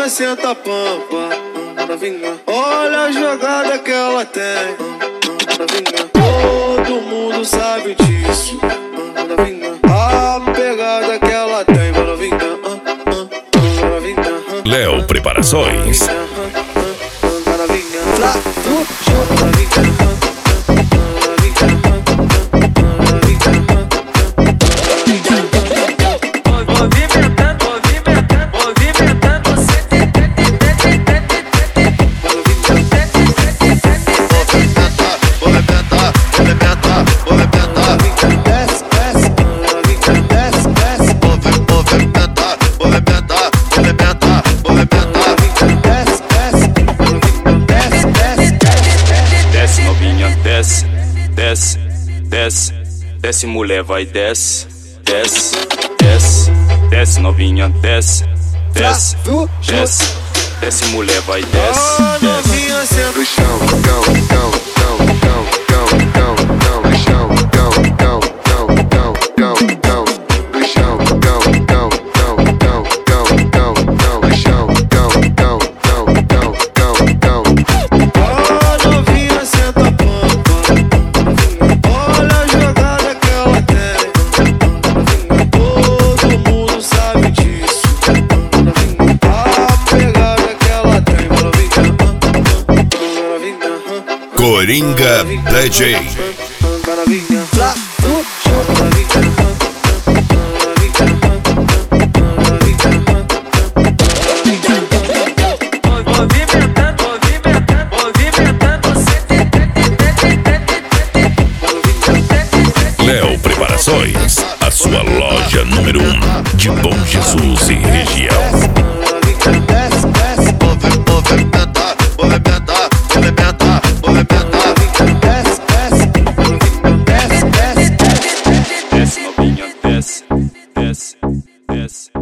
novinha senta a pampa. Olha a jogada que ela tem. Todo mundo sabe disso. A pegada que ela tem. Léo Preparações. Desce, desce, desce, mulher, vai, desce, desce, desce, desce, novinha, desce, desce, desce, desce, mulher, vai, desce, novinha senta no chão, no chão, Coringa DJ. Léo Preparações, a sua loja número 1 de Bom Jesus e região. desce, novinha, desce, desce, desce.